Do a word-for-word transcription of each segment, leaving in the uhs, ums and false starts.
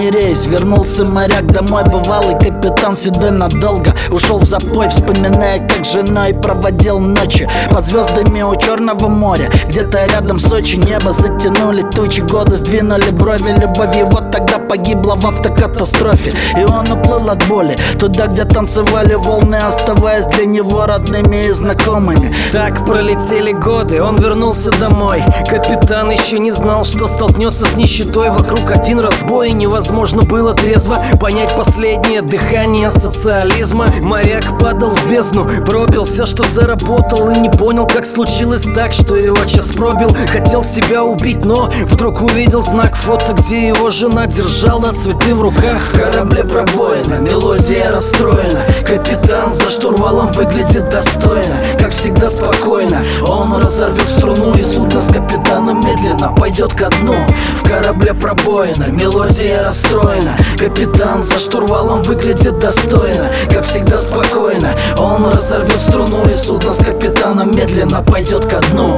последний рейс вернулся моряк домой. Бывалый капитан седой надолго ушел в запой, вспоминая, как женой проводил ночи под звездами у Черного моря. Где-то рядом Сочи небо затянули тучи, годы сдвинули брови. Любовь его тогда погибла в автокатастрофе, и он уплыл от боли туда, где танцевали волны, оставаясь для него родными и знакомыми. Так пролетели годы, он вернулся домой. Капитан еще не знал, что столкнется с нищетой. Вокруг один разбой, и невозможно было трезво понять последнее дыхание социализма. Моряк падал в бездну, пропил все, что заработал, и не понял, как случилось так, что его час пробил. Хотел себя убить, но вдруг увидел знак фото, где его жена держала цветы в руках. В корабле пробоина, мелодия расстроена. Капитан за штурвалом выглядит достойно, как всегда спокойно. Он разорвет струну, и судно с капитаном медленно пойдет ко дну. В корабле пробоина, мелодия расстроена. Капитан за штурвалом выглядит достойно, как всегда спокойно. Он разорвет струну, и судно с капитаном медленно пойдет ко дну.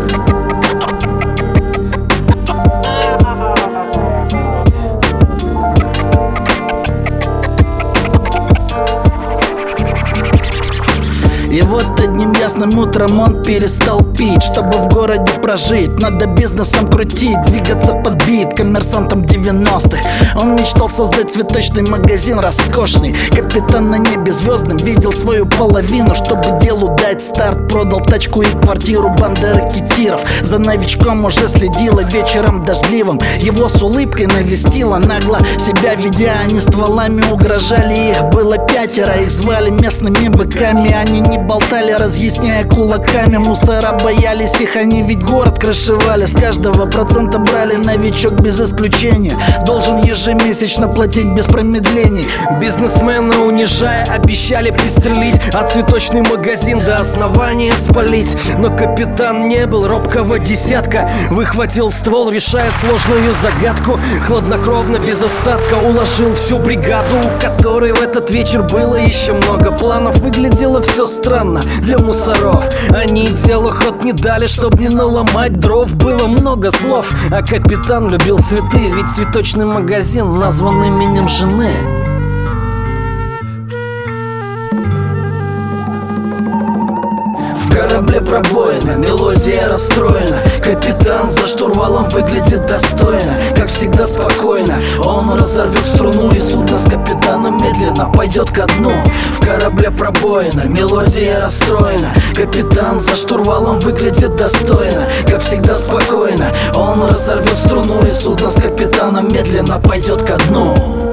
И вот одним ясным утром он перестал пить, чтобы в городе прожить. Надо бизнесом крутить, двигаться под бит коммерсантом девяностых. Он мечтал создать цветочный магазин роскошный. Капитан на небе звездном видел свою половину. Чтобы делу дать старт, продал тачку и квартиру. Банда ракетиров за новичком уже следила вечером дождливым. Его с улыбкой навестила, нагло себя ведя. Они стволами угрожали, их было пятеро. Их звали местными быками, они не болтали, разъясняя кулаками. Мусора боялись их, они ведь город крышевали. С каждого процента брали, новичок без исключения должен ежемесячно платить без промедлений. Бизнесмена унижая, обещали пристрелить, а цветочный магазин до основания спалить. Но капитан не был робкого десятка, выхватил ствол, решая сложную загадку. Хладнокровно, без остатка уложил всю бригаду, у которой в этот вечер было еще много планов. Выглядело все странно для мусоров, они делу ход не дали, чтоб не наломать дров. Было много слов, а капитан любил цветы, ведь цветочный магазин назван именем жены. В корабле пробоина, мелодия расстроена. Капитан за штурвалом выглядит достойно, как всегда спокойно. Он разорвет струну, и судно с капитаном медленно пойдет ко дну. В корабле пробоина, мелодия расстроена. Капитан за штурвалом выглядит достойно, как всегда спокойно. Он разорвет струну, и судно с капитаном медленно пойдет ко дну.